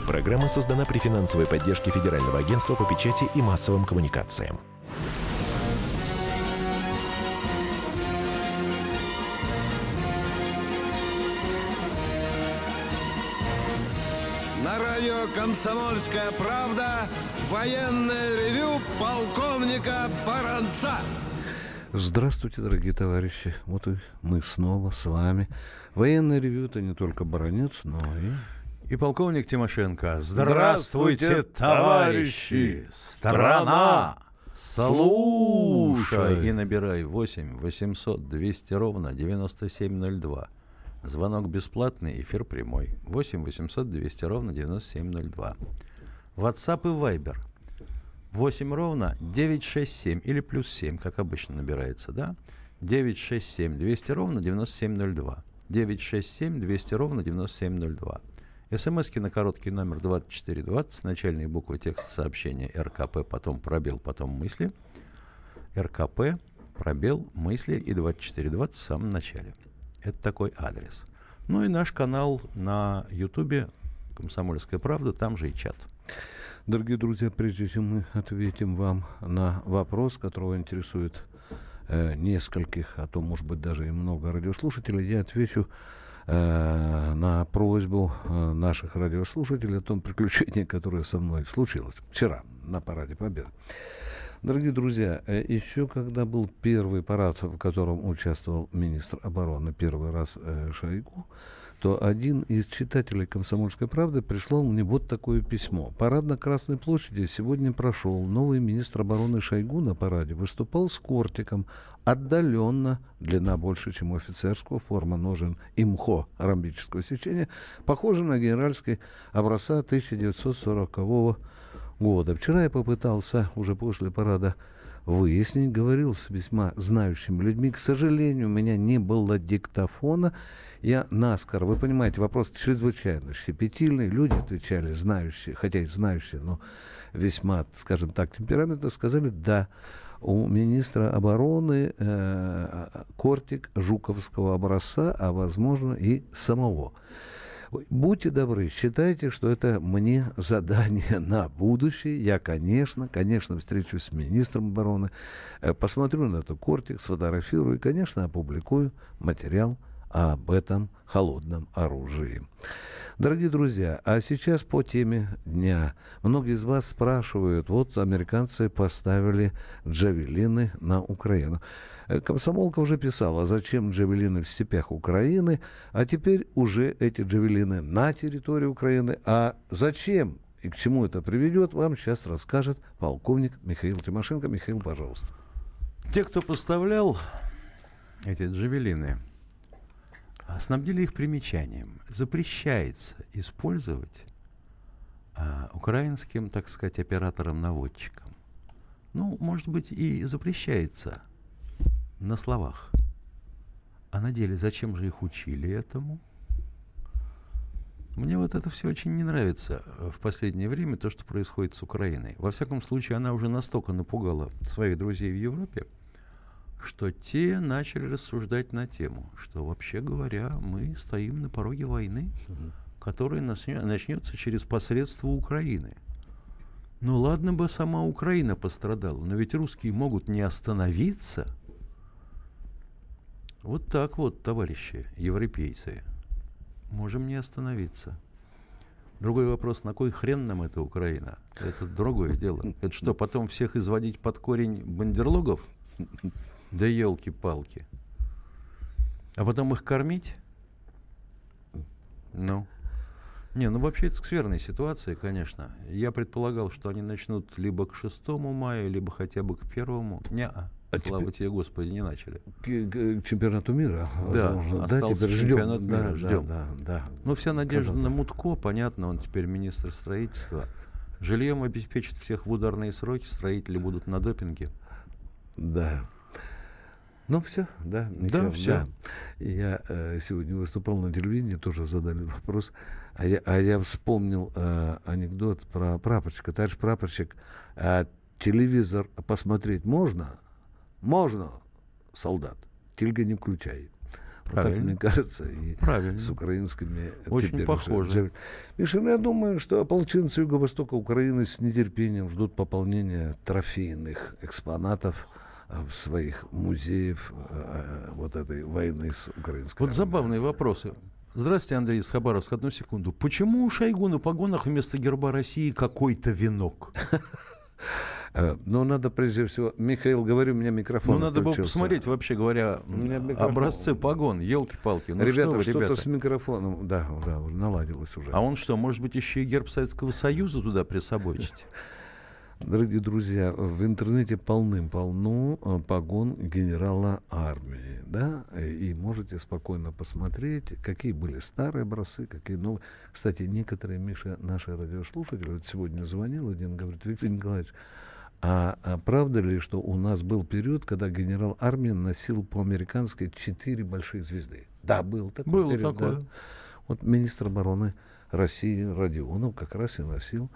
Программа создана при финансовой поддержке Федерального агентства по печати и массовым коммуникациям. На радио «Комсомольская правда» военное ревю полковника Баранца. Здравствуйте, дорогие товарищи. Вот и мы снова с вами. Военное ревю — это не только Баранец, но и полковник Тимошенко. Здравствуйте, товарищи! Страна! Слушай! И набирай 8 800 200 ровно 9702. Звонок бесплатный, эфир прямой. 8 800 200 ровно 9702. WhatsApp и Viber. 8 ровно 967 или плюс 7, как обычно набирается, да? 967 200 ровно 9702. 967 200 ровно 9702. СМСки на короткий номер 2420, начальные буквы текста сообщения РКП, потом пробел, потом мысли. РКП, пробел, мысли и 2420 в самом начале. Это такой адрес. Ну и наш канал на Ютубе «Комсомольская правда», там же и чат. Дорогие друзья, прежде чем мы ответим вам на вопрос, которого интересует нескольких, а то, может быть, даже и много радиослушателей, я отвечу на просьбу наших радиослушателей о том приключении, которое со мной случилось вчера на Параде Победы. Дорогие друзья, еще когда был первый парад, в котором участвовал министр обороны первый раз Шойгу, то один из читателей «Комсомольской правды» прислал мне вот такое письмо. Парад на Красной площади сегодня прошел. Новый министр обороны Шойгу на параде выступал с кортиком. Отдаленно, длина больше, чем у офицерского, форма ножен имхо ромбического сечения, похоже на генеральский образца 1940 года. Вчера я попытался уже после парада выяснить, говорил с весьма знающими людьми. К сожалению, у меня не было диктофона. Я наскоро, вы понимаете, вопрос чрезвычайно щепетильный. Люди отвечали знающие, хотя и знающие, но весьма, скажем так, темпераментно, сказали да. У министра обороны кортик жуковского образца, а возможно и самого. Будьте добры, считайте, что это мне задание на будущее. Я, конечно, встречусь с министром обороны, посмотрю на этот кортик, сфотографирую и, конечно, опубликую материал об этом холодном оружии. Дорогие друзья, а сейчас по теме дня. Многие из вас спрашивают, вот американцы поставили джавелины на Украину. Комсомолка уже писала, зачем джавелины в степях Украины, а теперь уже эти джавелины на территории Украины. А зачем и к чему это приведет, вам сейчас расскажет полковник Михаил Тимошенко. Михаил, пожалуйста. Те, кто поставлял эти джавелины, снабдили их примечанием. Запрещается использовать украинским, так сказать, операторам-наводчикам. Ну, может быть, и запрещается на словах. А на деле зачем же их учили этому? Мне вот это все очень не нравится в последнее время, то, что происходит с Украиной. Во всяком случае, она уже настолько напугала своих друзей в Европе, что те начали рассуждать на тему, что, вообще говоря, мы стоим на пороге войны, которая начнется через посредство Украины. Ну ладно бы сама Украина пострадала, но ведь русские могут не остановиться. Вот так вот, товарищи европейцы, можем не остановиться. Другой вопрос, на кой хрен нам эта Украина? Это другое дело. Это что, потом всех изводить под корень бандерлогов? Да елки-палки. А потом их кормить? Ну. Не, ну вообще это скверная ситуация, конечно. Я предполагал, что они начнут либо к 6 мая, либо хотя бы к 1. Не-а. Слава тебе, Господи, не начали. К чемпионату мира. Да, остался чемпионат мира, ждем. Да. Ну, вся надежда на Мутко, понятно, он теперь министр строительства. Жильем обеспечит всех в ударные сроки, строители будут на допинге. Да. Ну, все, да. Михаил, да, все. Да. Я сегодня выступал на телевидении, тоже задали вопрос. А я вспомнил анекдот про прапорщика. Товарищ прапорщик, телевизор посмотреть можно? Можно, солдат. Тільки не включай. Так, мне кажется, и Правильно. с украинскими... Очень похоже. Миша, я думаю, что ополченцы Юго-Востока Украины с нетерпением ждут пополнения трофейных экспонатов в своих музеев вот этой войны с украинской Вот армией. забавные вопросы. Здравствуйте, Андрей из Хабаровска. Одну секунду. Почему у Шойгу на погонах вместо герба России какой-то венок? Но надо прежде всего... Михаил, говорю, у меня микрофон Ну, надо было включился. посмотреть, вообще говоря, образцы погон. Елки-палки. Ну, Ребята, что вы, что-то с микрофоном... Да, наладилось уже. А он что, может быть, еще и герб Советского Союза туда присобачить? Дорогие друзья, в интернете полным-полно погон генерала армии, да, и можете спокойно посмотреть, какие были старые образцы, какие новые. Кстати, некоторые, Миша, наши радиослушатели, вот сегодня звонил один, говорит: Виктор Николаевич, а правда ли, что у нас был период, когда генерал армии носил по-американски 4 большие звезды? Да, был такой Было период. такое. Да. Вот министр обороны России Родионов как раз и носил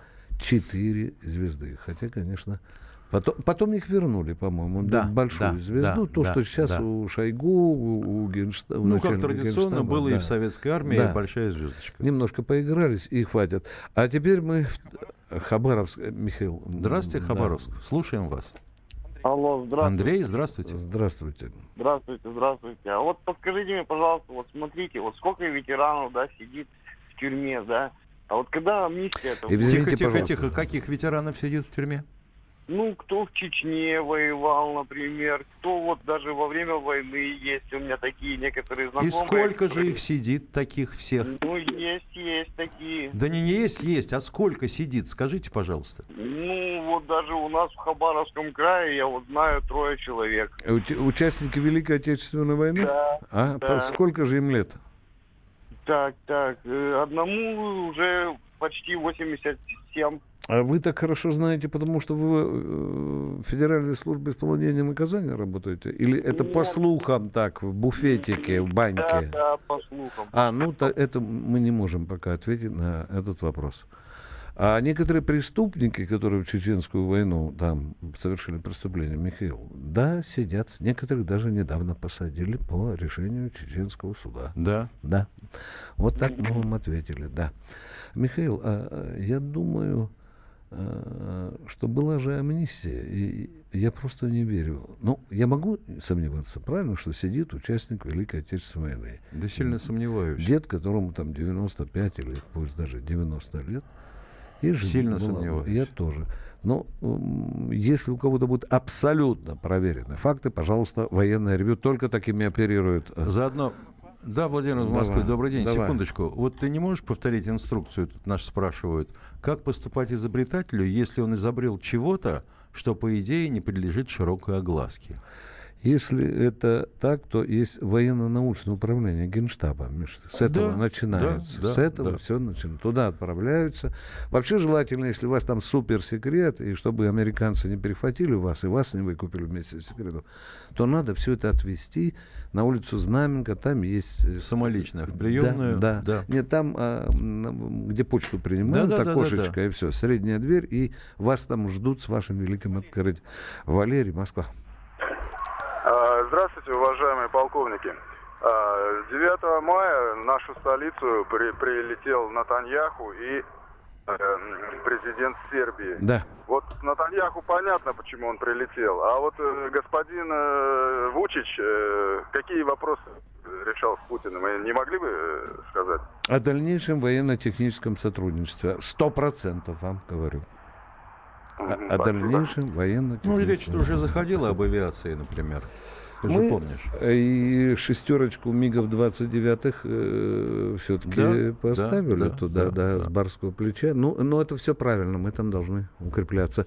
4 звезды. Хотя, конечно, потом их вернули, по-моему, Да, большую да, звезду. да, то, да, что сейчас да. у Шойгу, у Генштаба. Ну, как традиционно было и в Советской армии, Да. большая звездочка. Немножко поигрались, и хватит. А теперь мы в Хабаровск. Михаил. Здравствуйте, да. Хабаровск. Слушаем вас. Алло, здравствуйте. Андрей, здравствуйте. Здравствуйте. Здравствуйте. А вот подскажите мне, пожалуйста, вот смотрите, вот сколько ветеранов, да, сидит в тюрьме, да? А вот когда амнистия... И извините, Тихо, пожалуйста. тихо. Каких ветеранов сидит в тюрьме? Ну, кто в Чечне воевал, например, кто вот даже во время войны есть, у меня такие некоторые И знакомые. сколько же которые- их сидит, таких всех? Ну, есть такие. Да не есть, а сколько сидит? Скажите, пожалуйста. Ну, вот даже у нас в Хабаровском крае, я вот знаю, 3 человек. Участники Великой Отечественной войны? Да, да. Сколько же им лет? Так, одному уже почти 87. А вы так хорошо знаете, потому что вы в Федеральной службе исполнения наказания работаете? Или это по Нет. слухам так, в буфетике, в баньке? Да, по слухам. Это мы не можем пока ответить на этот вопрос. А некоторые преступники, которые в Чеченскую войну там совершили преступления, Михаил, да, сидят. Некоторых даже недавно посадили по решению чеченского суда. Да. Да. Вот так мы вам ответили, да. Михаил, я думаю, что была же амнистия, и я просто не верю. Ну, я могу сомневаться, правильно, что сидит участник Великой Отечественной войны. Да сильно сомневаюсь. Дед, которому там 95 или пусть даже 90 лет. И Сильно была. сомневаюсь. Я тоже. Но если у кого-то будут абсолютно проверенные факты, пожалуйста, военное ревью только такими оперирует. Заодно... Да, Владимир из Давай, Москвы, добрый день. давай. Секундочку. Вот ты не можешь повторить инструкцию, тут нас спрашивают, как поступать изобретателю, если он изобрел чего-то, что, по идее, не подлежит широкой огласке? Если это так, то есть военно-научное управление Генштаба. Миша. С этого начинается. да, С этого да. все начинается. Туда отправляются. Вообще желательно, если у вас там суперсекрет, и чтобы американцы не перехватили у вас, и вас не выкупили вместе с секретом, то надо все это отвезти на улицу Знаменка. Там есть... Самолично, в приемную. Да. Нет, там, где почту принимают, окошечко, и все. Средняя дверь, и вас там ждут с вашим великим открытием. Валерий, Москва. Здравствуйте, уважаемые полковники. 9 мая в нашу столицу прилетел Натаньяху и президент Сербии. Да. Вот Натаньяху понятно, почему он прилетел. А вот господин Вучич, какие вопросы решал с Путиным, вы не могли бы сказать? О дальнейшем военно-техническом сотрудничестве. 100% вам говорю. О дальнейшем военно-техническом. Ну, речь-то уже заходила об авиации, например. Ты же помнишь. И шестерочку МиГов 29-х все-таки поставили туда, с барского плеча. Но это все правильно, мы там должны укрепляться.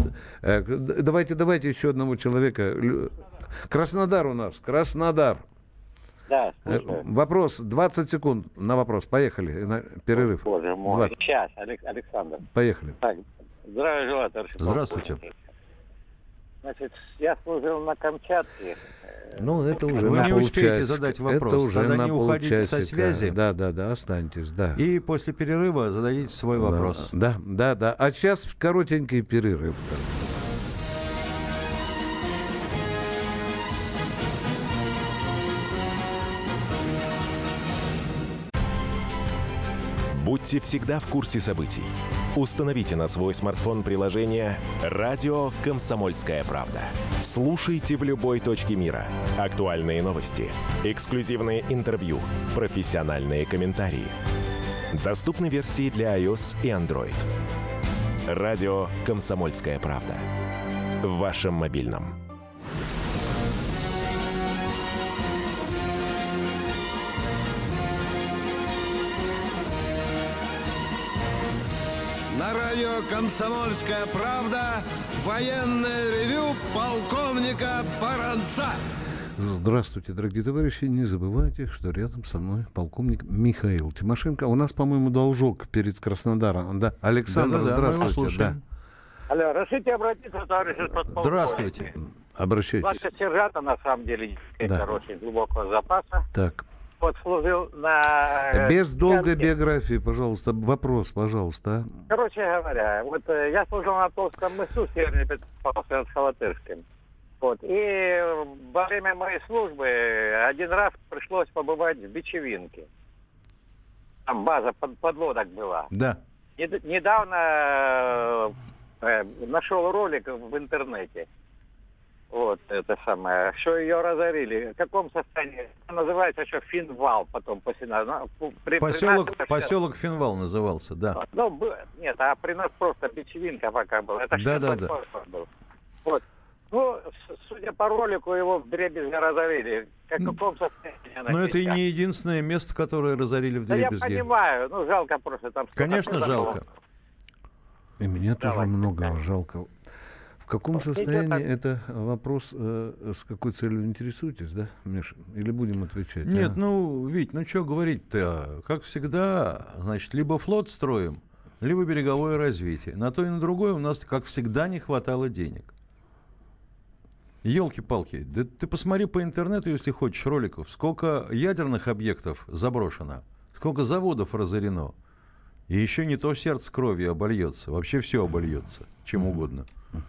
Давайте еще одного человека. Краснодар у нас. Краснодар. Да, вопрос, 20 секунд на вопрос. Поехали. На перерыв. Боже мой. 20. Сейчас, Александр. Поехали. Так, здравия желаю, товарищ Здравствуйте. полковник. Значит, я служил на Камчатке. Ну, это уже Вы на не успеете полчасика. задать вопрос. Это уже Тогда на не уходите со полчасика. связи. Да, останьтесь, да. И после перерыва зададите свой вопрос. Да. А сейчас коротенький перерыв. Будьте всегда в курсе событий. Установите на свой смартфон приложение «Радио Комсомольская правда». Слушайте в любой точке мира. Актуальные новости, эксклюзивные интервью, профессиональные комментарии. Доступны версии для iOS и Android. «Радио Комсомольская правда». В вашем мобильном. На радио «Комсомольская правда» военное ревю полковника Баранца. Здравствуйте, дорогие товарищи. Не забывайте, что рядом со мной полковник Михаил Тимошенко. У нас, по-моему, должок перед Краснодаром. Да, Александр, здравствуйте. Да. Алло, разрешите обратиться, товарищ подполковник? Здравствуйте. Обращайтесь. Младший сержант, на самом деле, очень глубокого запаса. Так. Вот служил на... Без долгой биографии, пожалуйста. Вопрос, пожалуйста. Короче говоря, вот я служил на Толстом мысу, северный Петропавловск, над Халатырским. Вот. И во время моей службы один раз пришлось побывать в Бичевинке. Там база подлодок была. Да. Недавно нашел ролик в интернете. Вот, это самое, что ее разорили. В каком состоянии? Называется еще Финвал, потом после нас. Поселок Финвал назывался, да. Ну, нет, а при нас просто Бичевинка пока была. Это да. был. Вот. Ну, судя по ролику, его вдребезги разорили. В каком состоянии? Но это и не единственное место, которое разорили вдребезги. Да я понимаю, ну жалко просто там. Конечно, жалко. И меня тоже много жалко. В каком состоянии это вопрос, с какой целью интересуетесь, да, Миша? Или будем отвечать? Нет, Вить, что говорить-то? Как всегда, значит, либо флот строим, либо береговое развитие. На то и на другое у нас, как всегда, не хватало денег. Елки-палки, да ты посмотри по интернету, если хочешь, роликов, сколько ядерных объектов заброшено, сколько заводов разорено. И еще не то сердце кровью обольется, вообще все обольется, чем угодно.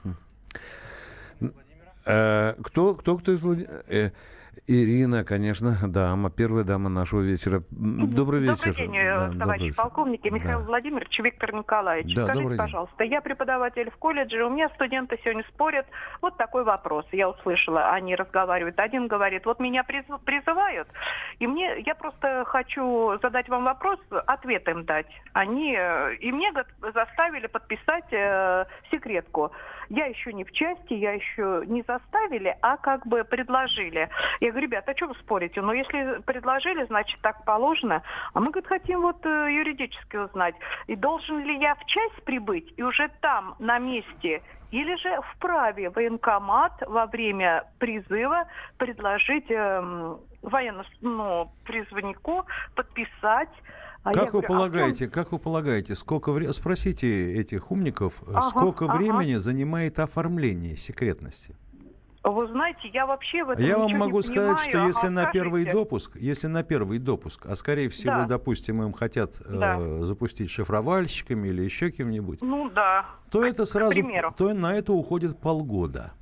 Кто из Владимира? Ирина, конечно, дама, первая дама нашего вечера. Добрый вечер. Добрый день, товарищи полковники. Михаил Владимирович, Виктор Николаевич. Да, скажите, пожалуйста, я преподаватель в колледже, у меня студенты сегодня спорят. Вот такой вопрос. Я услышала, они разговаривают. Один говорит, вот меня призывают, и я просто хочу задать вам вопрос, ответ им дать. И мне заставили подписать секретку. Я еще не в части, я еще не заставили, а как бы предложили. Я говорю, ребята, а что вы спорите? Ну, если предложили, значит, так положено. А мы, говорит, хотим юридически узнать. И должен ли я в часть прибыть и уже там, на месте, или же вправе военкомат во время призыва предложить призваннику подписать. Как вы полагаете, спросите этих умников, сколько времени занимает оформление секретности? Вы знаете, я вообще в этом Я вам ничего могу не сказать, понимаю. что если на первый допуск, а скорее всего, допустим, им хотят запустить шифровальщиками или еще кем-нибудь, то это сразу, то на это уходит полгода.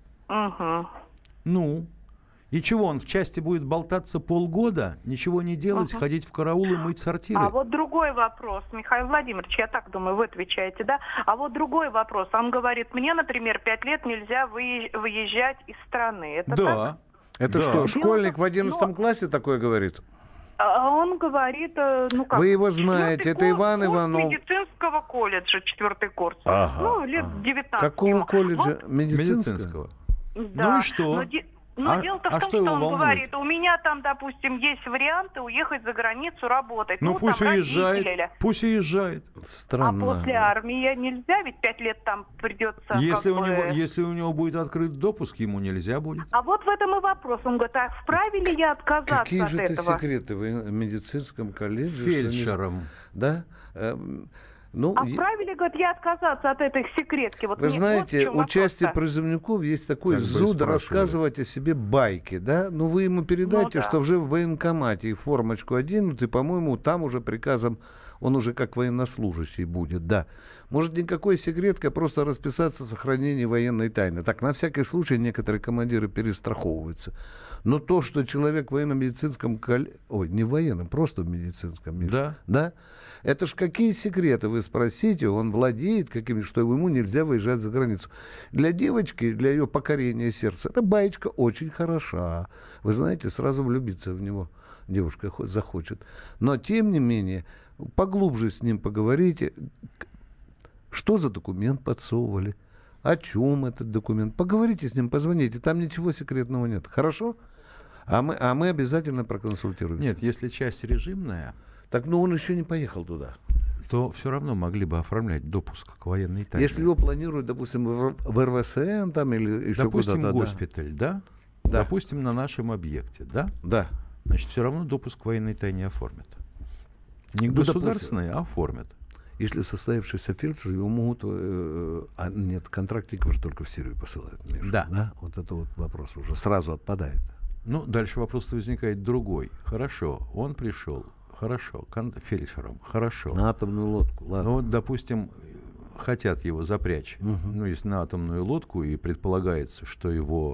И чего, он в части будет болтаться полгода, ничего не делать, ходить в караул и мыть сортиры? А вот другой вопрос, Михаил Владимирович, я так думаю, вы отвечаете, да? А вот другой вопрос, он говорит, мне, например, 5 лет нельзя выезжать из страны. Это так? Это что, школьник в 11 классе такое говорит? Он говорит, Вы его знаете, это Иван Иванов. Медицинского колледжа, 4-й курс. Лет 19. Какого колледжа? Медицинского? Да. Ну и что? Но дело-то в том, что он говорит, у меня там, допустим, есть варианты уехать за границу работать. Пусть уезжает. Странно. А после армии нельзя, ведь 5 лет там придется... Если у него будет открыт допуск, ему нельзя будет. А вот в этом и вопрос. Он говорит, а вправе ли я отказаться от этого? Какие же это секреты? Вы в медицинском колледже? Фельдшером. Да? Вправе ли, говорит, я отказаться от этой секретки? Вы знаете, у части призывников есть такой зуд рассказывать о себе байки, да? Но вы ему передайте, что уже в военкомате и формочку оденут, и, по-моему, там уже приказом он уже как военнослужащий будет, да. Может, никакой секретка, просто расписаться о сохранении военной тайны. Так, на всякий случай некоторые командиры перестраховываются. Но то, что человек в военно-медицинском... не в военном, просто в медицинском мире. Да. Да? Это ж какие секреты, вы спросите, он владеет какими-то, что ему нельзя выезжать за границу. Для девочки, для ее покорения сердца, эта баечка очень хороша. Вы знаете, сразу влюбиться в него девушка захочет. Но, тем не менее, поглубже с ним поговорите. Что за документ подсовывали? О чем этот документ? Поговорите с ним, позвоните. Там ничего секретного нет. Хорошо? А мы обязательно проконсультируем. Нет, если часть режимная... Так, ну он еще не поехал туда. То все равно могли бы оформлять допуск к военной тайне. Если его планируют, допустим, в РВСН там или еще допустим, куда-то. госпиталь, да? Да. Допустим, на нашем объекте, да? Да. Значит, все равно допуск к военной тайне оформят. Не Ну, государственный, а оформят. Если состоявшийся фельдшер, его могут... нет, контрактников же только в Сирию посылают. Миша, Да. Вот это вот вопрос уже сразу отпадает. Ну, дальше вопрос возникает другой. Хорошо, он пришел. Хорошо, фельдшером. Хорошо. На атомную лодку, ладно. Ну, вот, допустим, хотят его запрячь. Ну, если на атомную лодку, и предполагается, что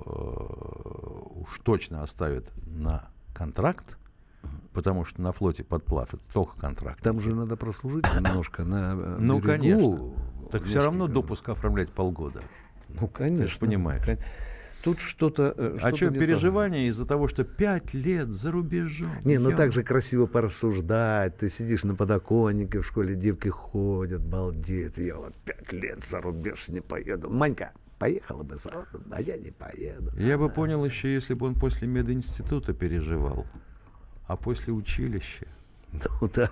его уж точно оставят на контракт, потому что на флоте подплав это только контракт. Там же надо прослужить немножко на Ну, берегу. конечно. Так все равно несколько- допуск оформлять полгода. Ну, конечно. Ты же понимаешь. Тут что-то... А что, не то. переживания из-за того, что 5 лет за рубежом? Не, ну так же красиво порассуждать. Ты сидишь на подоконнике, в школе девки ходят, балдеют. Я вот 5 лет за рубеж не поеду. Манька, поехала бы за рубеж, а я не поеду. Я бы понял еще, если бы он после мединститута переживал, а после училища. Ну да.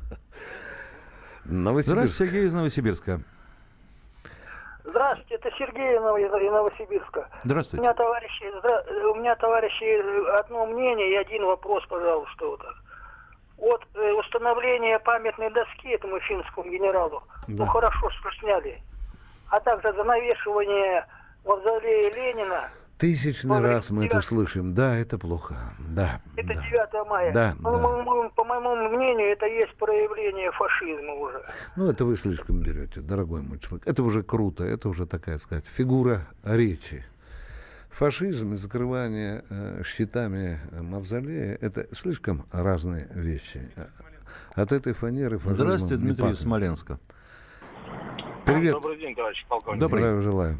Новосибирск. Здравствуйте, Сергей из Новосибирска. Здравствуйте, это Сергей из Новосибирска. Здравствуйте. У меня, товарищи, одно мнение и один вопрос, пожалуйста. Вот установление памятной доски этому финскому генералу, Да. ну хорошо, что сняли. А также занавешивание мавзолея Ленина. Тысячный раз мы это слышим. Да, это плохо. Да. Это да. 9 мая. Да, Ну, да. по моему мнению, это есть проявление фашизма уже. Ну, это вы слишком берете, дорогой мой человек. Это уже круто, это уже такая, сказать, фигура речи. Фашизм и закрывание щитами мавзолея – это слишком разные вещи. От этой фанеры фашизма Здравствуйте, не Дмитрий из пахнет. Смоленска. Привет. Добрый день, товарищ полковник. Добрый. Здравия желаю.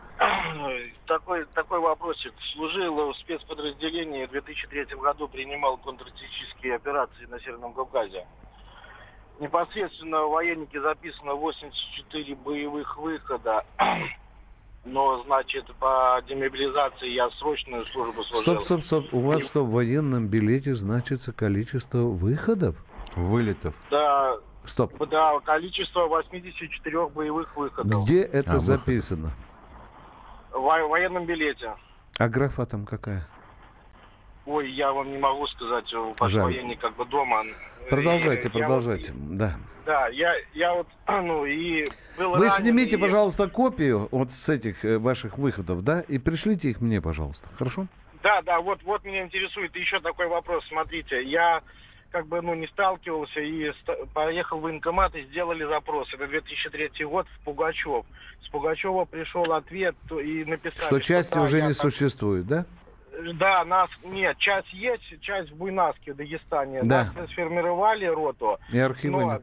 Такой вопросик. Служил в спецподразделении, в 2003 году принимал контртеррористические операции на Северном Кавказе. Непосредственно в военнике записано 84 боевых выхода. Но, значит, по демобилизации я срочную службу служил. Стоп. У вас что, в военном билете значится количество выходов? Вылетов. Да, Стоп. да, количество 84 боевых выходов. Где это выход. записано? В военном билете. А графа там какая? Ой, я вам не могу сказать, ваш Жаль. военник как бы дома. Продолжайте, И продолжайте. Да. Да, я вот, ну, и был Вы ранен, снимите, и- пожалуйста, копию вот с этих ваших выходов, да, и пришлите их мне, пожалуйста. Хорошо? Да, вот меня интересует еще такой вопрос. Смотрите, я как бы, ну, не сталкивался и поехал в военкомат и сделали запрос. Это 2003 год в Пугачев. С Пугачева пришел ответ и написали... Что части да, уже я не так- существует, да? Да, нет, часть есть, часть в Буйнаске, в Дагестане. Да. Нас сформировали роту. И архива Но нет.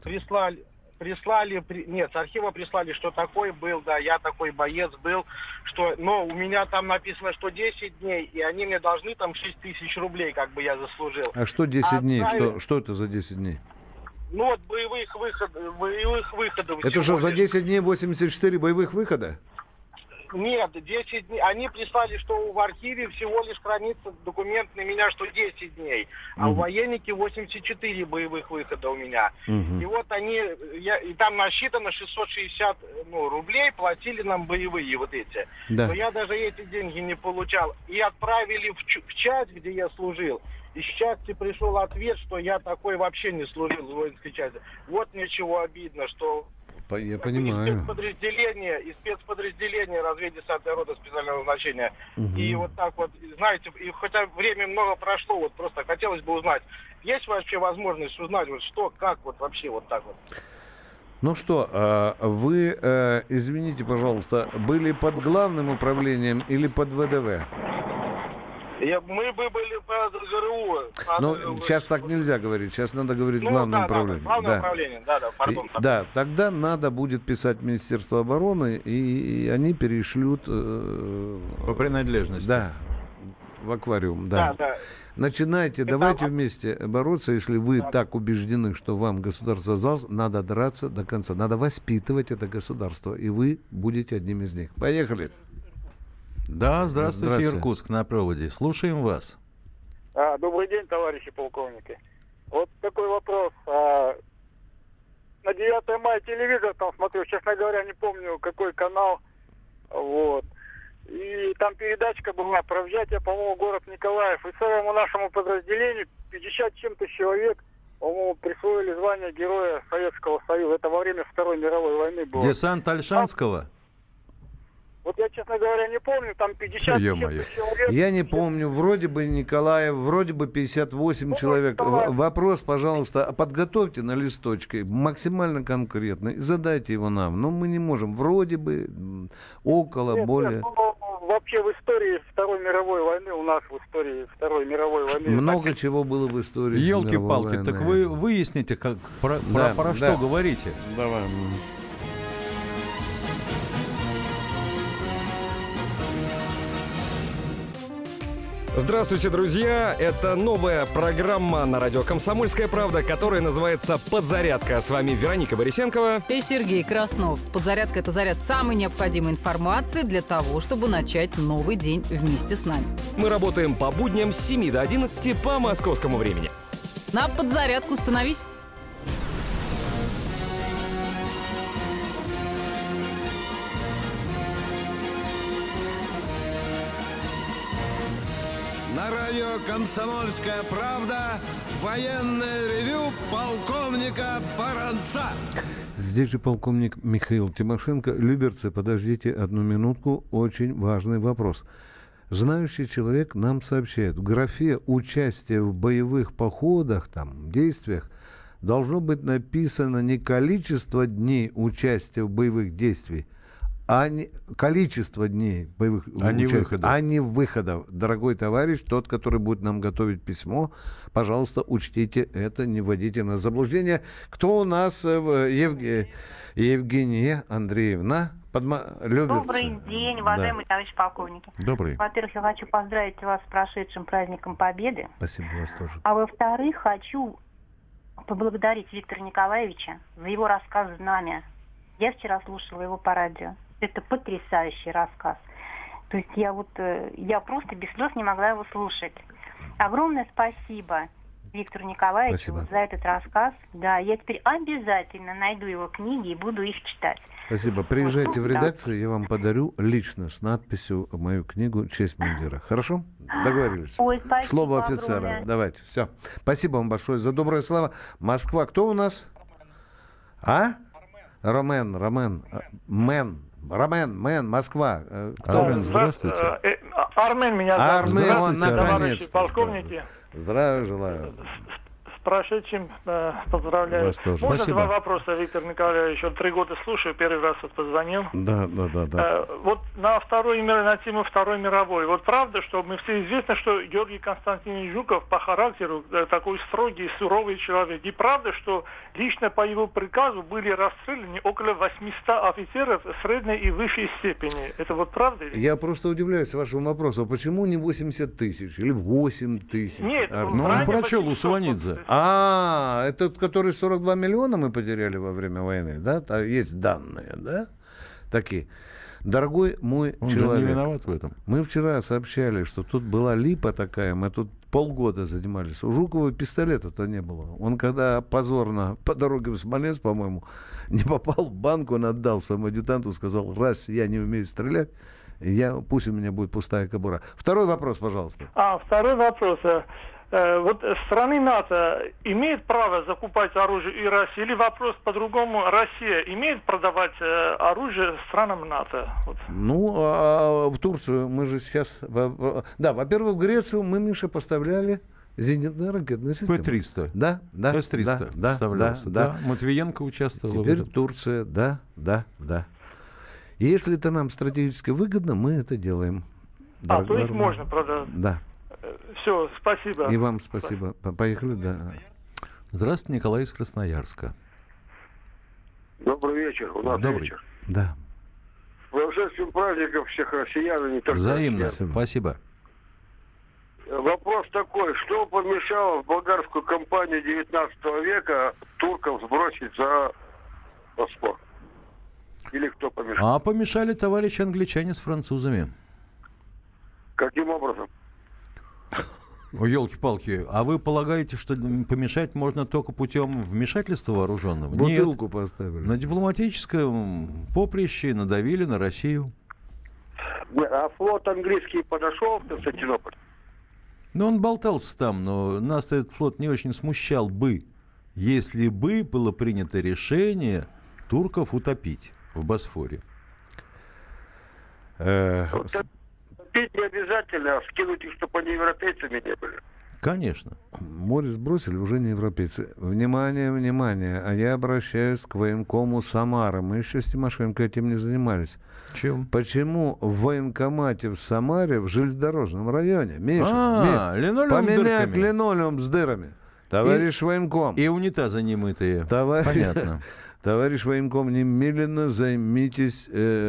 нет, с архива прислали, что такой был, да, я такой боец был, что, но у меня там написано, что 10 дней, и они мне должны там 6 тысяч рублей, как бы я заслужил. А что 10 дней? Отправили. Что это за 10 дней? Ну вот боевых выходов. Это всего что, за лишь. 10 дней 84 боевых выхода? Нет, 10 дней. Они прислали, что в архиве всего лишь хранится документ на меня, что 10 дней. А в военнике 84 боевых выхода у меня. И вот и там насчитано 660 рублей, платили нам боевые вот эти. Да. Но я даже эти деньги не получал. И отправили в часть, где я служил. Из части пришел ответ, что я такой вообще не служил в воинской части. Вот мне чего обидно, что... Я понимаю. Из спецподразделения разведения 10-й роты специального назначения. И вот так вот, знаете, и хотя время много прошло, вот просто хотелось бы узнать, Есть вообще возможность узнать, вот что, как, вот вообще вот так вот? Ну что, вы, извините, пожалуйста, были под главным управлением или под ВДВ? Мы бы были по ГРУ. Ну, сейчас так нельзя говорить. Сейчас надо говорить главное управление. Главное управление, пардон. Да, тогда надо будет писать Министерство обороны, и они перешлют... По принадлежности. Да, в аквариум, да. Начинайте, давайте вместе бороться. Если вы так убеждены, что вам государство сдалось, надо драться до конца. Надо воспитывать это государство, и вы будете одним из них. Поехали. Да, здравствуйте, Иркутск на проводе. Слушаем вас. Добрый день, товарищи полковники. Вот такой вопрос. На 9 мая телевизор там смотрю, честно говоря, не помню, какой канал. Вот. И там передачка была про взятие, по-моему, город Николаев. И целому нашему подразделению 50 чем-то человек, по-моему, присвоили звание Героя Советского Союза. Это во время Второй мировой войны было. Десант Ольшанского? Вот я, честно говоря, не помню, там 50 человек. Я не помню, вроде бы Николаев, вроде бы 58 человек. Вопрос, пожалуйста, подготовьте на листочке, максимально конкретно, и задайте его нам. Но мы не можем, вроде бы, около, более... Вообще в истории Второй мировой войны, у нас в истории Второй мировой войны... Много чего было в истории. Елки-палки, так вы выясните, как, про что говорите. Давай. Здравствуйте, друзья! Это новая программа на радио «Комсомольская правда», которая называется «Подзарядка». С вами Вероника Борисенкова и Сергей Краснов. Подзарядка – это заряд самой необходимой информации для того, чтобы начать новый день вместе с нами. Мы работаем по будням с 7 до 11 по московскому времени. На подзарядку становись! На радио «Комсомольская правда» военное ревю полковника Баранца. Здесь же полковник Михаил Тимошенко. Люберцы, подождите одну минутку. Очень важный вопрос. Знающий человек нам сообщает, в графе «Участие в боевых походах», там, действиях, должно быть написано не количество дней участия в боевых действиях, а не количество дней боевых а не выходов. Дорогой товарищ, тот, который будет нам готовить письмо, пожалуйста, учтите это, не вводите нас в заблуждение. Кто у нас? Евгения Андреевна. Добрый день, уважаемые товарищи полковники. Добрый. Во-первых, я хочу поздравить вас с прошедшим праздником Победы. Спасибо, вас тоже. А во-вторых, хочу поблагодарить Виктора Николаевича за его рассказ «Знамя». Я вчера слушала его по радио. Это потрясающий рассказ. То есть я просто без слез не могла его слушать. Огромное спасибо Виктору Николаевичу за этот рассказ. Да, я теперь обязательно найду его книги и буду их читать. Спасибо. Приезжайте в редакцию, я вам подарю лично с надписью мою книгу «Честь мундира». Хорошо? Договорились. Ой, спасибо. Слово офицера. Огромное. Давайте. Все. Спасибо вам большое за доброе слово. Москва. Кто у нас? Ромен, Москва. Кто? Здравствуйте. Армен меня зовут. Армен, товарищи полковники. Здравия желаю. С прошедшим поздравляю. Вас тоже. Можно Спасибо. два вопроса, Виктор Николаевич? 3 года слушаю, первый раз позвонил. Да. Вот на тему Второй мировой. Вот правда, что мы все известны, что Георгий Константинович Жуков по характеру такой строгий, суровый человек. И правда, что лично по его приказу были расстреляны около 800 офицеров средней и высшей степени. Это вот правда? Я просто удивляюсь вашему вопросу. Почему не 80 тысяч или 8 тысяч? Нет, он прочел у Сванидзе. Это который 42 миллиона мы потеряли во время войны, да? Есть данные, да? Такие. Дорогой мой Он человек. же не виноват в этом. Мы вчера сообщали, что тут была липа такая, мы тут полгода занимались. У Жукова пистолета-то не было. Он когда позорно по дороге в Смоленск, по-моему, не попал в банк, он отдал своему адъютанту, сказал, раз я не умею стрелять, пусть у меня будет пустая кобура. Второй вопрос, пожалуйста. Второй вопрос. Вот страны НАТО имеют право закупать оружие и Россия? Или вопрос по-другому, Россия имеет продавать оружие странам НАТО? Вот. В Турцию мы же сейчас... Да, во-первых, в Грецию мы, Миша, поставляли Зенитная ракетная система. П-300. Да, да. С-300 да, вставлялся. да. Матвиенко участвовал. Теперь Турция, да. И если это нам стратегически выгодно, мы это делаем. То есть можно продать? Да. Все, спасибо. И вам спасибо. Поехали, да. Здравствуйте, Николай из Красноярска. Добрый вечер. У нас Добрый. вечер. Да. С прошедшим праздником всех россиян, и не только Взаимно. россиян. Спасибо. Вопрос такой, что помешало в болгарскую компанию 19 века туркам сбросить за Босфор? Или кто помешал? А помешали товарищи англичане с французами. Каким образом? Елки-палки, а вы полагаете, что помешать можно только путем вмешательства вооруженного? Бутылку Нет. поставили. На дипломатическом поприще надавили на Россию. А флот английский подошел в Константинополь? Ну, он болтался там, но нас этот флот не очень смущал бы, если бы было принято решение турков утопить в Босфоре. Топить не обязательно, а скинуть их, чтобы они европейцами не были. Конечно. Море сбросили, уже не европейцы. Внимание, внимание. А я обращаюсь к военкому Самары. Мы еще с Тимошенко этим не занимались. Чем? Почему в военкомате в Самаре, в железнодорожном районе, Миша, линолеум поменять дырками. линолеум с дырами? Товарищ военком. И унитазы немытые. Понятно. Товарищ военком, немедленно займитесь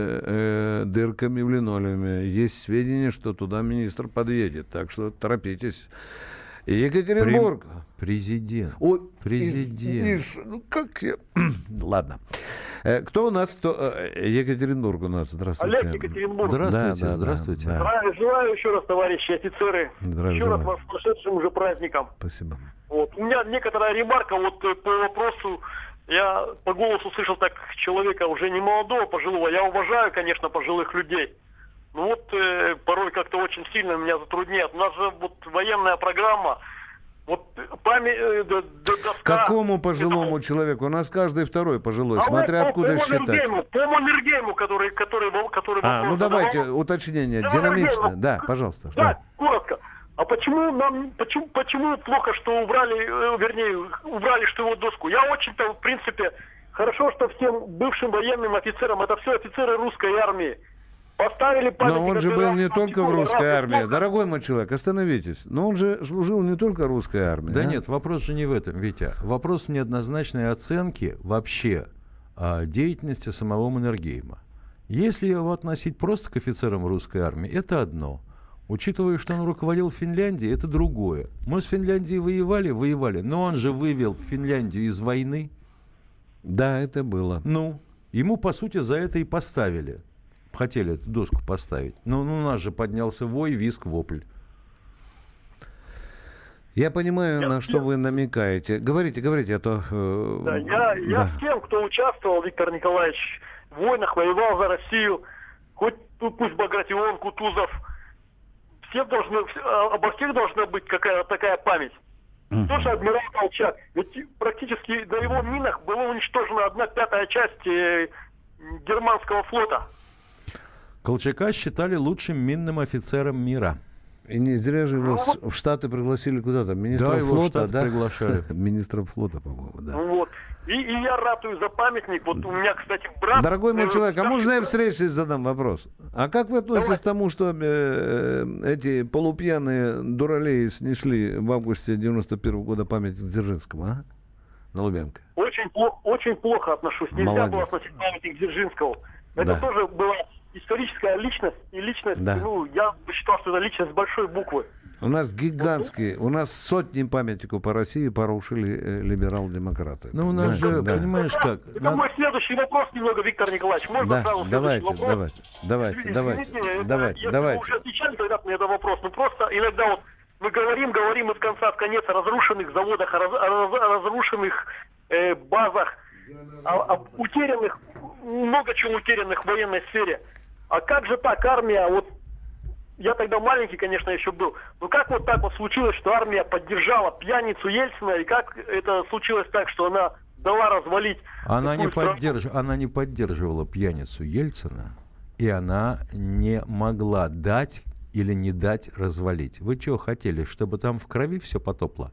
дырками в линолеуме. Есть сведения, что туда министр подъедет, так что торопитесь. Екатеринбург. Президент. Ой, Президент. Ну как я... Ладно. Кто у нас? Екатеринбург у нас. Здравствуйте. Олег, Екатеринбург. Здравствуйте, здравствуйте. Здравия желаю еще раз, товарищи офицеры. Здравия еще раз желаю. вас с прошедшим уже праздником. Спасибо. Вот. У меня некоторая ремарка вот по вопросу. Я по голосу слышал так человека уже не молодого, пожилого. Я уважаю, конечно, пожилых людей. Но вот порой как-то очень сильно меня затрудняет. У нас же вот военная программа. Вот память, доска. Какому пожилому человеку? У нас каждый второй пожилой, смотря откуда считать. По Маннергейму, который ну давайте уточнение, динамично. Да, пожалуйста. Да, коротко. А почему плохо, что убрали что его доску? Я очень-то, в принципе, хорошо, что всем бывшим военным офицерам, это все офицеры русской армии, поставили памятник. Но он же был не только в русской армии. Дорогой мой человек, остановитесь. Но он же служил не только русской армии. Да нет, вопрос же не в этом, Витя. Вопрос в неоднозначной оценке вообще деятельности самого Маннергейма. Если его относить просто к офицерам русской армии, это одно. Учитывая, что он руководил Финляндией, это другое. Мы с Финляндией воевали, но он же вывел Финляндию из войны. Да, это было. Ну, ему, по сути, за это и поставили. Хотели эту доску поставить. Но у нас же поднялся вой, визг, вопль. Я понимаю, на что вы намекаете. Говорите, а то... Я с тем, кто участвовал, Виктор Николаевич, в войнах, воевал за Россию, хоть пусть Багратион, Кутузов, обо всех должна быть какая-то такая память. Тоже адмирал Колчак. Ведь практически на его минах была уничтожена 1/5 часть германского флота. Колчака считали лучшим минным офицером мира. И не зря же его в Штаты пригласили куда-то. Министра флота, да? Приглашали. Министра флота, по-моему, да. Вот. И я ратую за памятник. Вот у меня, кстати, брат... Дорогой мой человек, а можно я встречусь и задам вопрос? А как вы относитесь к тому, что эти полупьяные дуралеи снесли в августе 91 года памятник Дзержинскому, а? На Лубянке. Очень плохо отношусь. Нельзя было сносить памятник Дзержинскому. Это тоже была историческая личность. И личность, я считал, что это личность с большой буквы. У нас гигантские, у нас сотни памятников по России порушили либерал-демократы. Ну, у нас же, понимаешь как... Это мой следующий вопрос немного, Виктор Николаевич. Можно сразу следующий вопрос? Давайте. Если вы уже отвечали тогда на этот вопрос, ну просто иногда вот мы говорим из конца в конец о разрушенных заводах, о разрушенных базах, о утерянных, много чего утерянных в военной сфере. А как же так армия, вот я тогда маленький, конечно, еще был, но как вот так вот случилось, что армия поддержала пьяницу Ельцина, и как это случилось так, что она дала развалить... Она не поддерживала пьяницу Ельцина, и она не могла дать или не дать развалить. Вы чего хотели, чтобы там в крови все потопло?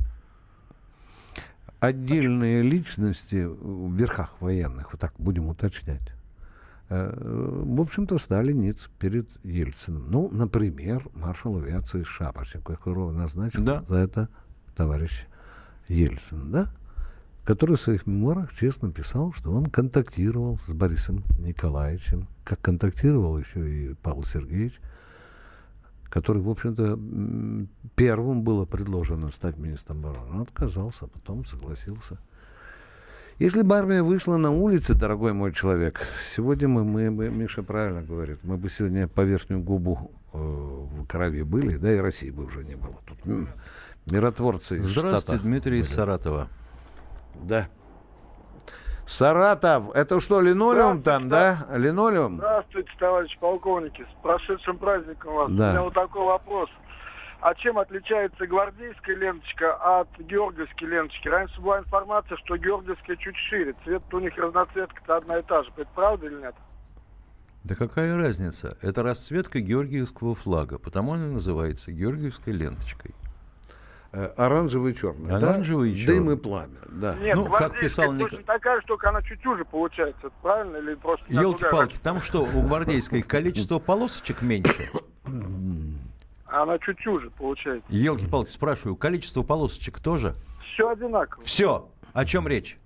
Отдельные личности в верхах военных, вот так будем уточнять, в общем-то, стали ниц перед Ельциным. Ну, например, маршал авиации Шапошников, которого назначил за это товарищ Ельцин, да? Который в своих мемуарах честно писал, что он контактировал с Борисом Николаевичем, как контактировал еще и Павел Сергеевич, который, в общем-то, первым было предложено стать министром обороны. Он отказался, а потом согласился. Если бы армия вышла на улицы, дорогой мой человек, сегодня Миша правильно говорит, мы бы сегодня по верхнюю губу в крови были, да и России бы уже не было. Тут миротворцы из Здравствуйте, Штата Дмитрий из были. Саратова. Да. Саратов, это что, линолеум там, да? Линолеум? Здравствуйте, товарищ полковники. С прошедшим праздником вас. Да. У меня вот такой вопрос. А чем отличается гвардейская ленточка от георгиевской ленточки? Раньше была информация, что георгиевская чуть шире. Цвет у них разноцветка-то одна и та же. Это правда или нет? Да какая разница? Это расцветка георгиевского флага, потому он и называется георгиевской ленточкой. Оранжевый и черный. Оранжевый и черный. Дым и пламя. Да. Нет, Ну, как писал точно такая же, только она чуть уже получается. Это правильно или просто... Елки-палки, там что, у гвардейской количество полосочек меньше? Она чуть уже получается. Елки-палки, спрашиваю, количество полосочек тоже? Все одинаково. Все. О чем речь?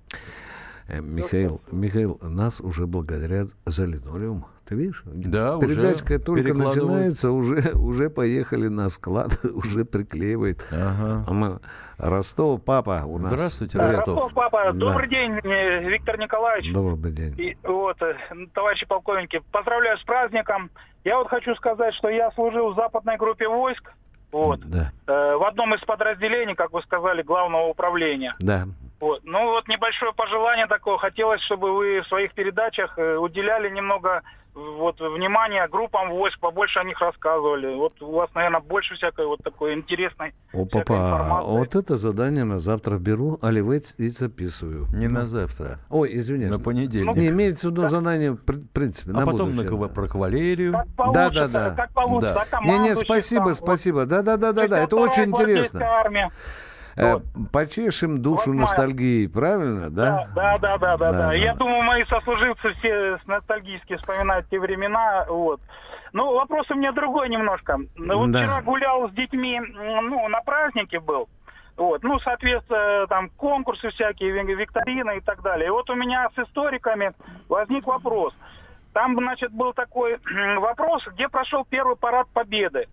Михаил, нас уже благодарят за линолеум. Ты видишь? Да, передачка уже только начинается, уже поехали на склад, уже приклеивает. Ага. Ростов, папа у нас. Здравствуйте, Ростов, папа. Добрый день, Виктор Николаевич. Добрый день. И, товарищи полковники, поздравляю с праздником. Я вот хочу сказать, что я служил в западной группе войск. Да. В одном из подразделений, как вы сказали, главного управления. Да. Ну вот небольшое пожелание такое. Хотелось, чтобы вы в своих передачах уделяли немного внимания группам войск, побольше о них рассказывали. Вот у вас, наверное, больше всякой вот такой интересной информации. Вот это задание на завтра беру, оливец и записываю. Не на завтра. Ой, извиняюсь. На понедельник. Не, имеется в виду задание, в принципе, на потом будущее. Про кавалерию. Да. Как получится, Не, спасибо. Да, это очень интересно. Почешем душу ностальгии, правильно, да? Да. Я думаю, мои сослуживцы все ностальгически вспоминают те времена. Ну, вопрос у меня другой немножко. Вчера гулял с детьми, на празднике был. Ну, соответственно, там конкурсы всякие, викторины и так далее. И вот у меня с историками возник вопрос. Там, значит, был такой вопрос, где прошел первый парад Победы.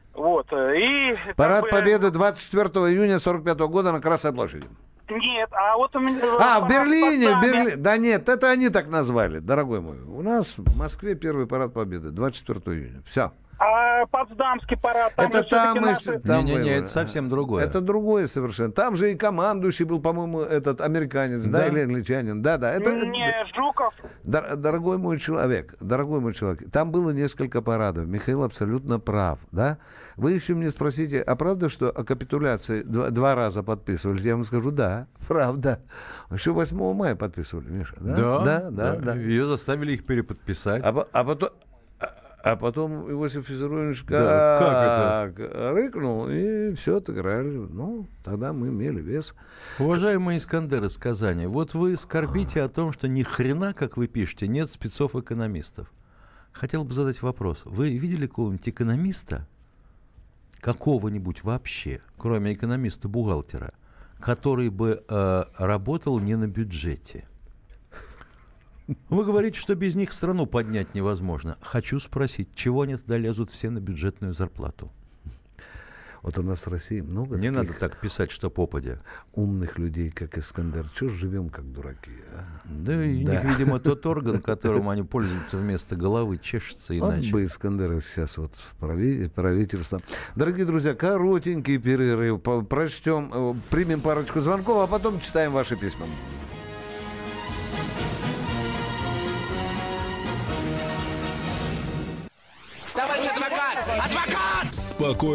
Парад Победы 24 июня 1945 года на Красной площади. Нет, а вот у меня... в Берлине. Да нет, это они так назвали, дорогой мой. У нас в Москве первый парад Победы 24 июня. Все. А Потсдамский парад... Это там... Не, это совсем другое. Это другое совершенно. Там же и командующий был, по-моему, этот американец, да, или англичанин. Да. Не, Жуков. Дорогой мой человек, там было несколько парадов. Михаил абсолютно прав, да? Вы еще мне спросите, а правда, что о капитуляции два раза подписывали? Я вам скажу, да, правда. Еще 8 мая подписывали, Миша. Да. Ее заставили их переподписать. А потом Иосиф Виссарионович как рыкнул, и все, отыграли. Ну, тогда мы имели вес. Уважаемый Искандер из Казани, вот вы скорбите о том, что ни хрена, как вы пишете, нет спецов-экономистов. Хотел бы задать вопрос. Вы видели какого-нибудь экономиста, какого-нибудь вообще, кроме экономиста-бухгалтера, который бы работал не на бюджете? Вы говорите, что без них страну поднять невозможно. Хочу спросить, чего они тогда лезут все на бюджетную зарплату? Вот у нас в России много Не надо так писать, что попадя. Умных людей, как Искандер. Чего ж живем, как дураки? Да, и у них, видимо, тот орган, которым они пользуются вместо головы, чешется иначе. Вот бы Искандера сейчас в правительство. Дорогие друзья, коротенький перерыв. Примем парочку звонков, а потом читаем ваши письма. Товарищ адвокат! Адвокат!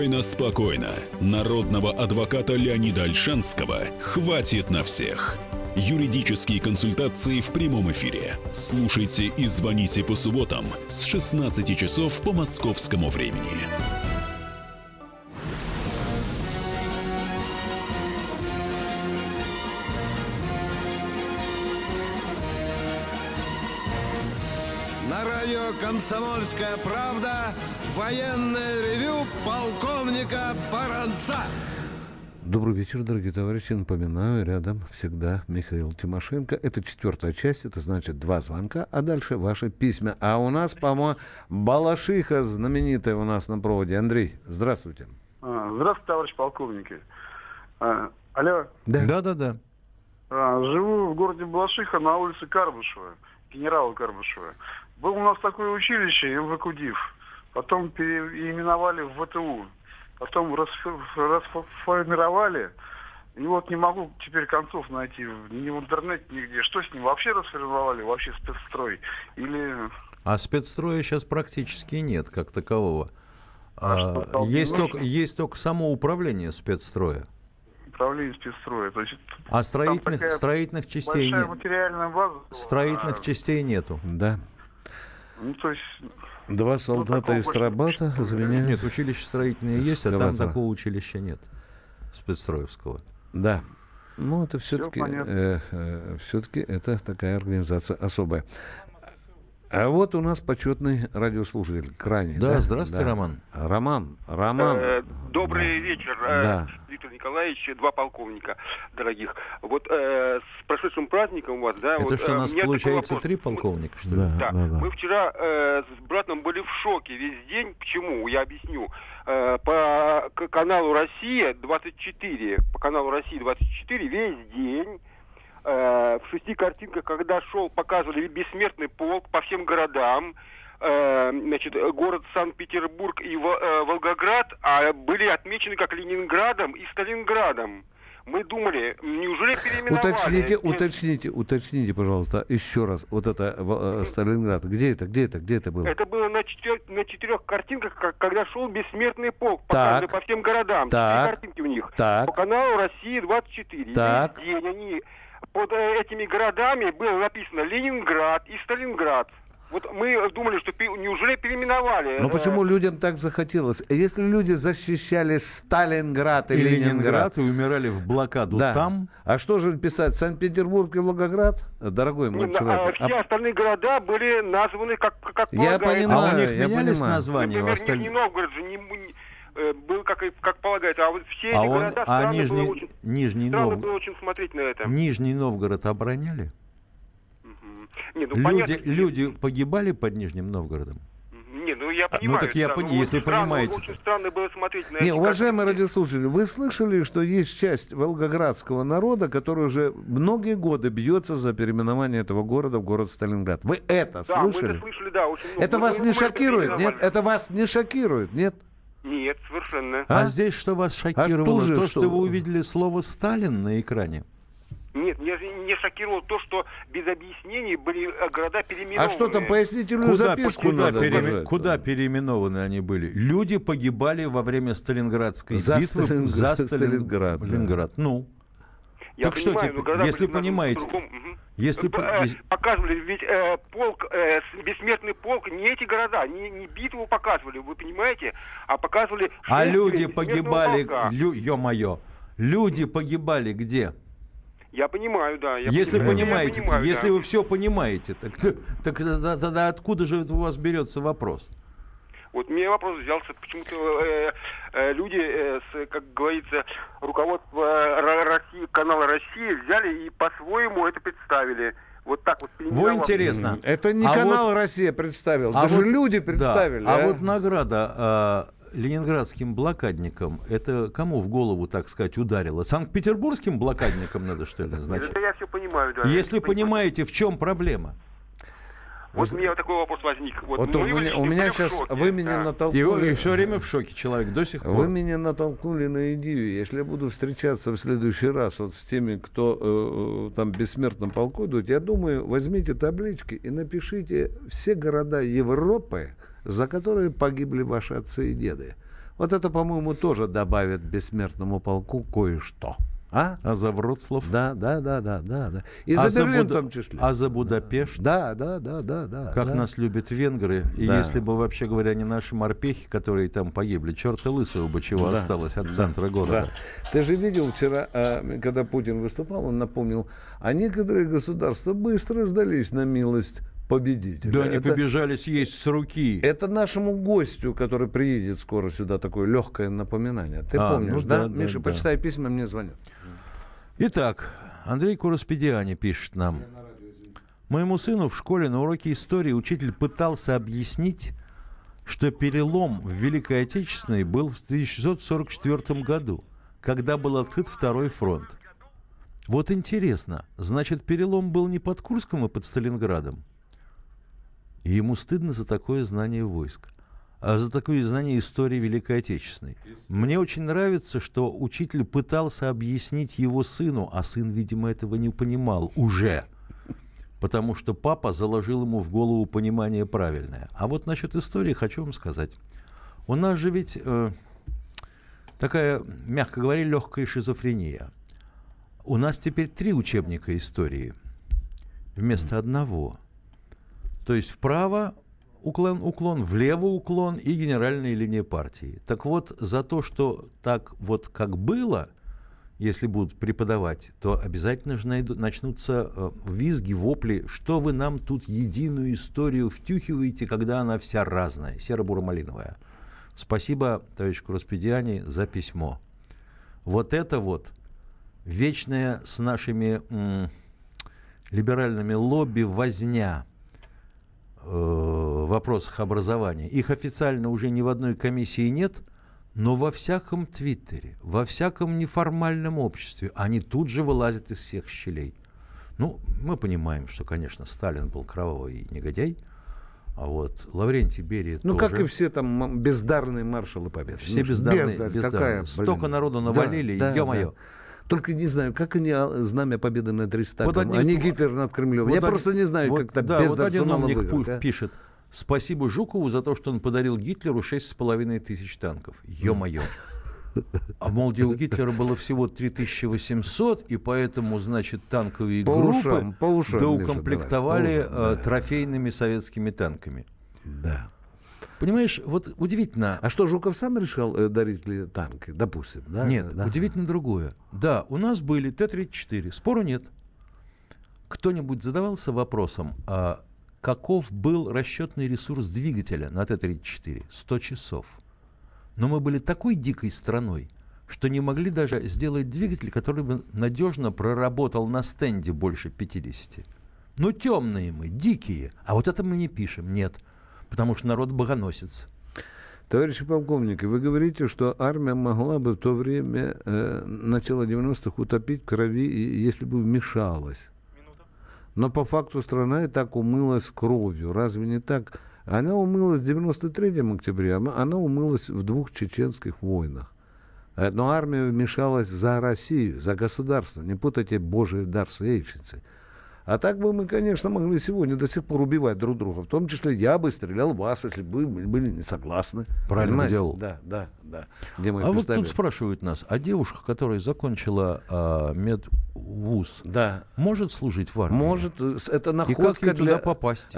Спокойно. Народного адвоката Леонида Ольшанского хватит на всех. Юридические консультации в прямом эфире. Слушайте и звоните по субботам с 16 часов по московскому времени. На радио «Комсомольская правда» военное ревю полковника Баранца. Добрый вечер, дорогие товарищи. Напоминаю, рядом всегда Михаил Тимошенко. Это 4-я часть, это значит 2 звонка, а дальше ваши письма. А у нас, по-моему, Балашиха знаменитая у нас на проводе. Андрей, здравствуйте. Здравствуйте, товарищ полковники. Алло. Да. Живу в городе Балашиха на улице Карбышева, генерала Карбышева. Было у нас такое училище, МВКУДИФ. Потом переименовали в ВТУ. Потом расформировали. И вот не могу теперь концов найти ни в интернете, нигде. Что с ним? Вообще расформировали? Вообще спецстрой? Или... А спецстроя сейчас практически нет, как такового. Есть только само управление спецстроя. Управление спецстроя. То есть, а строительных частей нет. Материальная база. Строительных частей нету. Да. Ну, то есть... 2 солдата из Трабата заменяют. Нет, училище строительное есть, а там такого училища нет. Спецстроевского. Да. Ну, это все-таки это такая организация особая. А вот у нас почетный радиослушатель, крайний. Да, здравствуйте, да. Роман. Добрый вечер, Виктор Николаевич, 2 полковника дорогих. Вот с прошедшим праздником у вас, да? Это вот, что, у нас получается 3 полковника, что ли? Да. Мы вчера с братом были в шоке весь день. Почему? Я объясню. По каналу «Россия-24», весь день в 6 картинках, когда показывали бессмертный полк по всем городам, город Санкт-Петербург и Волгоград, были отмечены как Ленинградом и Сталинградом. Мы думали, неужели переименовали? Уточните, пожалуйста, еще раз. Вот это Сталинград. Где это было? Это было на 4 картинках, когда шел бессмертный полк. Показывали по всем городам. 4 картинки у них. По каналу «Россия-24». Весь день они... Под этими городами было написано Ленинград и Сталинград. Вот мы думали, что неужели переименовали? Но почему людям так захотелось? Если люди защищали Сталинград и Ленинград и умирали в блокаду там... А что же писать? Санкт-Петербург и Волгоград? Дорогой мой человек. Все остальные города были названы как я понимаю. А у них менялись названия? Например, Нижний Новгород же был как полагается, а вот все эти города странно было очень смотреть на это. Нижний Новгород обороняли? Нет, люди погибали под Нижним Новгородом? Нет, я понимаю. Ну так если понимаете. Очень странно было смотреть на это. Уважаемые радиослушатели, вы слышали, что есть часть волгоградского народа, который уже многие годы бьется за переименование этого города в город Сталинград? Вы это слышали? Мы это слышали, да. Очень много. Это вас не шокирует? Нет, это вас не шокирует? Нет? Нет, совершенно. А здесь что вас шокировало? То, что вы увидели слово «Сталин» на экране? Нет, меня не шокировало то, что без объяснений были города переименованы. А что там, пояснительную записку надо? Куда переименованы они были? Люди погибали во время Сталинградской битвы за Сталинград. Ну. Я так понимаю, что теперь, если понимаете... Показывали, ведь бессмертный полк, не эти города, не битву показывали, вы понимаете, а показывали... А люди погибали, ё-моё, люди погибали где? Я понимаю, да. Если вы все понимаете, так тогда откуда же у вас берется вопрос? Вот мне вопрос взялся, почему-то люди, как говорится, руководство канала «Россия» взяли и по-своему это представили. Вот так вот. Вот интересно. Это не канал «Россия» представил, даже люди представили. А вот награда ленинградским блокадникам, это кому в голову, так сказать, ударило? Санкт-петербургским блокадникам надо, что ли, значит? Это я все понимаю, да. Если понимаете, в чем проблема? Вот у меня такой вопрос возник. Вот у меня сейчас вы меня натолкнули. И все время в шоке человек до сих пор. Вы меня натолкнули на идею. Если я буду встречаться в следующий раз вот с теми, кто там в бессмертном полку идут, я думаю, возьмите таблички и напишите все города Европы, за которые погибли ваши отцы и деды. Вот это, по-моему, тоже добавит бессмертному полку кое-что. А? А за Вроцлав? Да. И за Берлин в том числе. А за Будапешт? Да. Как нас любят венгры. И если бы, вообще говоря, не наши морпехи, которые там погибли, черта лысого бы чего осталось от центра города. Да. Ты же видел вчера, когда Путин выступал, он напомнил, а некоторые государства быстро сдались на милость победителя. Да, они побежали съесть с руки. Это нашему гостю, который приедет скоро сюда, такое легкое напоминание. Ты помнишь, да? Миша, почитай письма, мне звонят. Итак, Андрей Кураспедиани пишет нам. Моему сыну в школе на уроке истории учитель пытался объяснить, что перелом в Великой Отечественной был в 1944 году, когда был открыт Второй фронт. Вот интересно, значит, перелом был не под Курском и под Сталинградом? И ему стыдно за такое знание войск, а за такое знание истории Великой Отечественной. Мне очень нравится, что учитель пытался объяснить его сыну, а сын, видимо, этого не понимал уже, потому что папа заложил ему в голову понимание правильное. А вот насчет истории хочу вам сказать. У нас же ведь такая, мягко говоря, легкая шизофрения. У нас теперь 3 учебника истории вместо одного. То есть вправо уклон, влево уклон и генеральная линия партии. Так вот, за то, что так вот как было, если будут преподавать, то обязательно же начнутся визги, вопли, что вы нам тут единую историю втюхиваете, когда она вся разная, серо-буро-малиновая. Спасибо, товарищ Кураспедиани, за письмо. Вот это вот вечная с нашими либеральными лобби возня в вопросах образования. Их официально уже ни в одной комиссии нет, но во всяком твиттере, во всяком неформальном обществе они тут же вылазят из всех щелей. Ну, мы понимаем, что, конечно, Сталин был кровавый негодяй, а вот Лаврентий Берия тоже. Как и все там бездарные маршалы Победы. Все бездарные. Столько народу навалили, ё-моё. Только не знаю, как они знамя Победы над Рейхстагом, а не Гитлер над Кремлем. Я просто не знаю, как так бездарно выиграть. Пишет: спасибо Жукову за то, что он подарил Гитлеру 6,5 танков. Ё-моё. А мол, у Гитлера было всего 3800, и поэтому, значит, танковые группы доукомплектовали трофейными советскими танками. Да. Понимаешь, вот удивительно. А что, Жуков сам решал, дарить ли танки, допустим? Да? Нет, удивительно другое. Да, у нас были Т-34, спору нет. Кто-нибудь задавался вопросом, каков был расчетный ресурс двигателя на Т-34? 100 часов. Но мы были такой дикой страной, что не могли даже сделать двигатель, который бы надежно проработал на стенде больше 50. Ну, темные мы, дикие. А вот это мы не пишем, нет. Потому что народ богоносец. Товарищи полковники, вы говорите, что армия могла бы в то время, начало 90-х, утопить в крови, если бы вмешалась. Но по факту страна и так умылась кровью. Разве не так? Она умылась в 93 октябре, она умылась в 2 чеченских войнах. Но армия вмешалась за Россию, за государство. Не путайте Божий дар с яичницей. А так бы мы, конечно, могли сегодня до сих пор убивать друг друга. В том числе я бы стрелял в вас, если бы вы были не согласны. Правильно делал. Да. Вот тут спрашивают нас, а девушка, которая закончила медвуз, может служить в армии? Может. Это находка. И как ей туда попасть?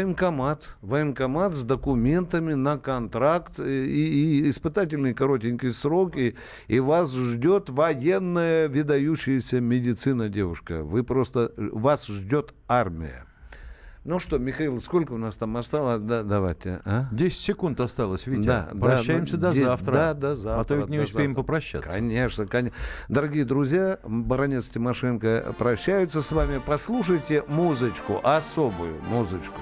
Военкомат с документами на контракт и испытательный коротенький срок. И вас ждет военная выдающаяся медицина, девушка. Вас ждет армия. Ну что, Михаил, сколько у нас там осталось? Давайте. 10 секунд осталось, Витя. Прощаемся до завтра. До завтра. А то ведь не успеем попрощаться. Конечно. Дорогие друзья, баронец Тимошенко прощаются с вами. Послушайте музычку, особую музычку.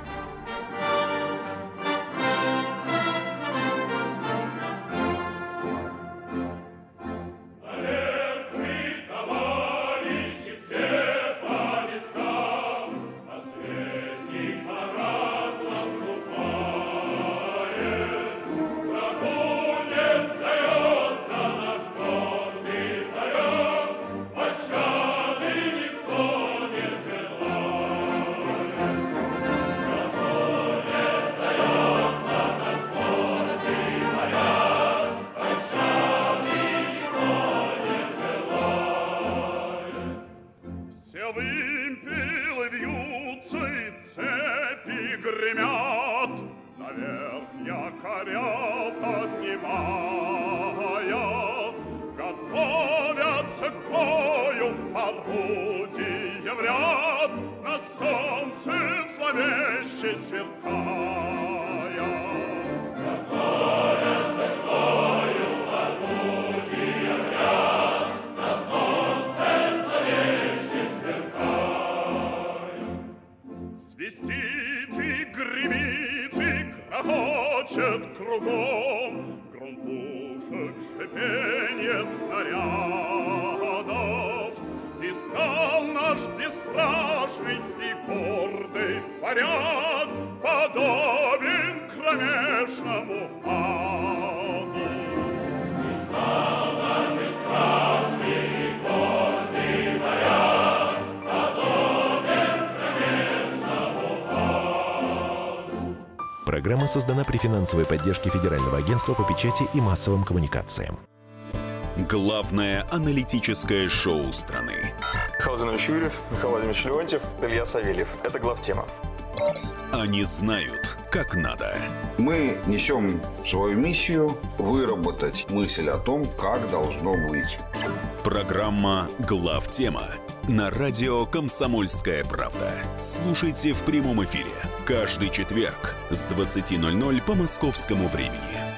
ребят наверх якоря поднимая, готовятся к бою орудия в ряд, на солнце зловеще сверкая. Готовятся к бою орудия в ряд, на солнце зловеще сверкая. Свистит и гремит и грохочет кругом гром пушек, шипенье снарядов. И стал наш бесстрашный и гордый поряд подобен кромешному аду. И стал наш бесстрашный и гордый поряд подобен кромешному аду. Программа создана при финансовой поддержке Федерального агентства по печати и массовым коммуникациям. Главное аналитическое шоу страны. Михаил Владимирович Юрьев, Михаил Владимирович Леонтьев, Илья Савельев. Это главтема. Они знают, как надо. Мы несем свою миссию выработать мысль о том, как должно быть. Программа «Главтема» на радио «Комсомольская правда». Слушайте в прямом эфире каждый четверг с 20:00 по московскому времени.